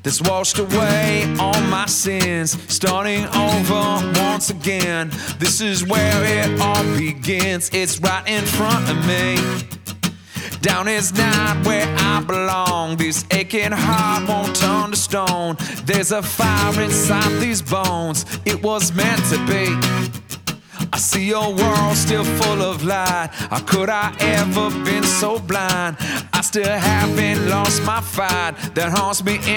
that's washed away all my sins, starting over once again. This is where it all begins. It's right in front of me. Down is not where I belong. This aching heart won't turn to stone. There's a fire inside these bones. It was meant to be. I see your world still full of light. How could I ever been so blind? I still haven't lost my fight that haunts me